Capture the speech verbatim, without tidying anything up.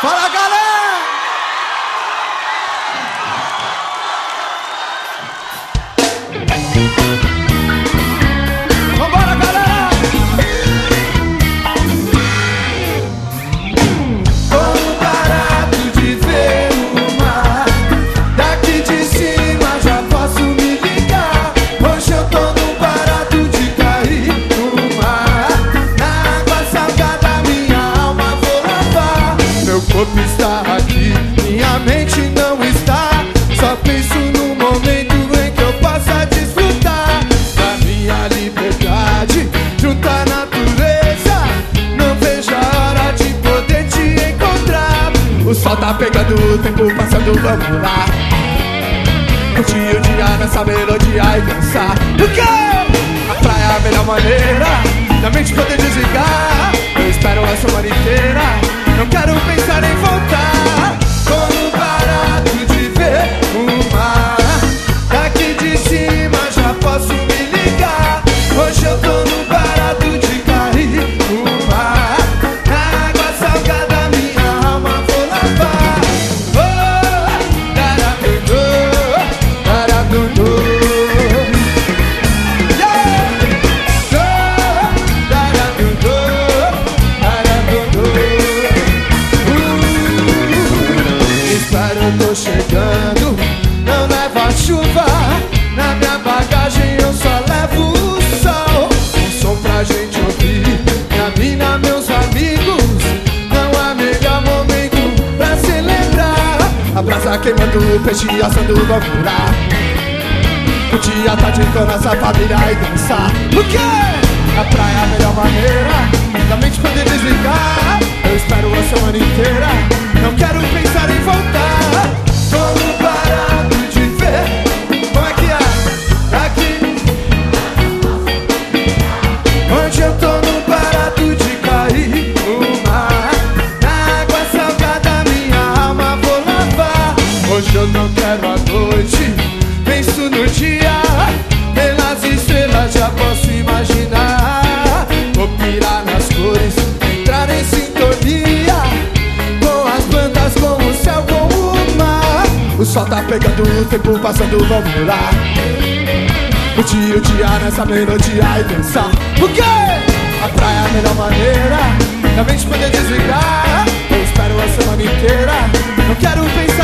Fala, galera! Vambora, galera! Tô no barato de ver o mar. Daqui de cima já posso me ligar. Hoje eu tô no barato de cair no mar. Na água salgada minha alma vou lavar. Meu corpo está aqui, minha mente não está. Só penso no momento em que eu possa desfrutar da minha liberdade junto à natureza. Não vejo a hora de poder te encontrar. O sol tá pegando, o tempo passando, vamos lá. Curtir o dia nessa melodia e dançar. O quê? A praia é a melhor maneira da mente poder desligar. Eu espero a semana inteira, não quero pensar em voltar. Tô no barato de ver o mar. Daqui de cima já posso me ligar. Hoje eu tô no barato de cair no mar. Na água salgada minha alma vou lavar. Oh, darabudô, darabudô. Yeah! Oh, darabudô, darabudô. Uh, espero eu tô chegando, não leva chuva. Na minha bagagem eu só levo o sol. Um som pra gente ouvir, minha mina, meus amigos. Não há melhor momento pra celebrar. A brasa queimando, o peixe assando, vamos lá. Curtir a tarde com nossa família e dançar. O quê? A praia é a melhor maneira da mente poder desligar. Eu espero a semana inteira, não quero pensar em voltar. Tô no barato de ver. Como é que é? Aqui. Hoje eu tô no barato de cair no mar. Na água salgada minha alma vou lavar. Hoje eu não quero a noite, penso no dia. Pelas estrelas já posso imaginar. Vou pirar nas cores, entrar em sintonia com as plantas, com o céu, com o mar. O sol tá pegando, o tempo passando, vamos lá. Curtir o dia nessa melodia e dançar. O quê? A praia é a melhor maneira da mente poder desligar. Eu espero a semana inteira, não quero pensar